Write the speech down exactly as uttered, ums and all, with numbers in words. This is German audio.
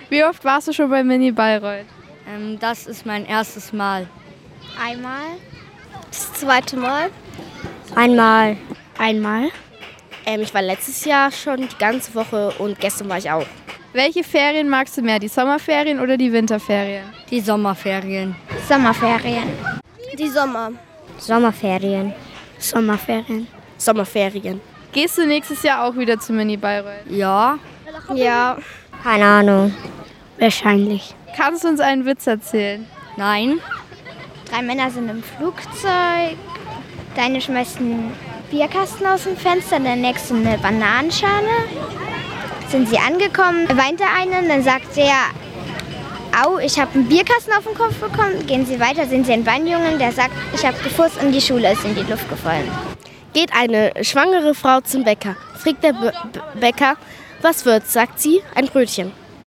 Wie oft warst du schon bei Mini Bayreuth? Ähm, das ist mein erstes Mal. Einmal. Das zweite Mal. Einmal. Einmal. Ähm, ich war letztes Jahr schon die ganze Woche und gestern war ich auch. Welche Ferien magst du mehr, die Sommerferien oder die Winterferien? Die Sommerferien. Sommerferien. Die Sommer. Sommerferien. Sommerferien. Sommerferien. Gehst du nächstes Jahr auch wieder zu Mini Bayreuth? Ja. Ja. Keine Ahnung. Wahrscheinlich. Kannst du uns einen Witz erzählen? Nein. Drei Männer sind im Flugzeug. Der eine schmeißt einen Bierkasten aus dem Fenster, der nächste eine Bananenschale. Sind sie angekommen, weint der eine, dann sagt er, au, ich habe einen Bierkasten auf den Kopf bekommen. Gehen sie weiter, sehen sie einen Weinjungen, der sagt, ich habe gefurzt und die Schule ist in die Luft gefallen. Geht eine schwangere Frau zum Bäcker. Fragt der B- B- Bäcker, was wird's? Sagt sie, ein Brötchen.